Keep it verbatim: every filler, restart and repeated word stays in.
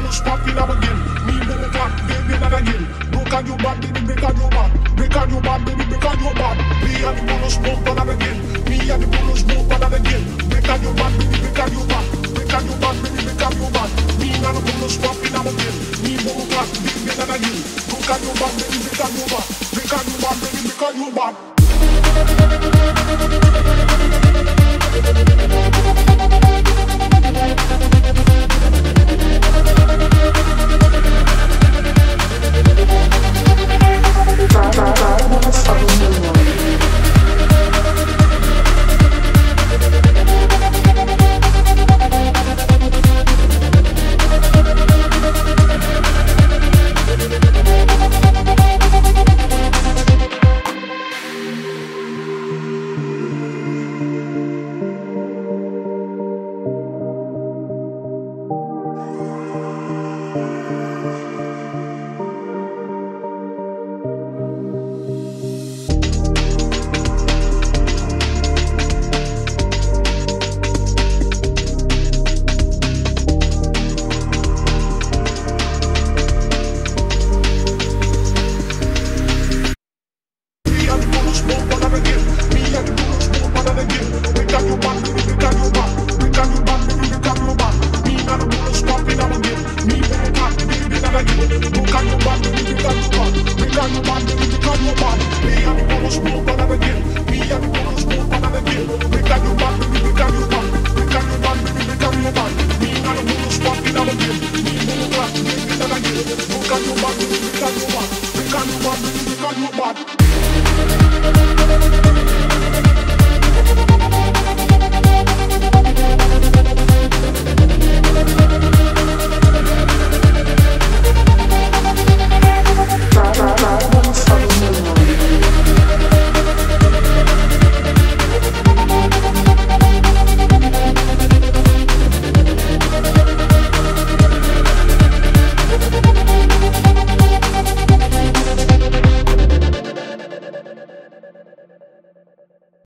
bulls popping up again. Me boom clap, baby, not again. Broke on your bad, baby, break on your bad. Break on your bad, baby, break on your bad. Me and the bulls bump on that again. Me and the bulls bump on that again. Break on your bad, baby, break on your bad. Break on your bad, baby, break on your bad. Me and the bulls popping up again. Me boom clap, baby, not again. Broke on your bad, baby, break on your bad. Break on your bad, baby, break on your bad. Look at your body, look at your body, look at your body, look at your body.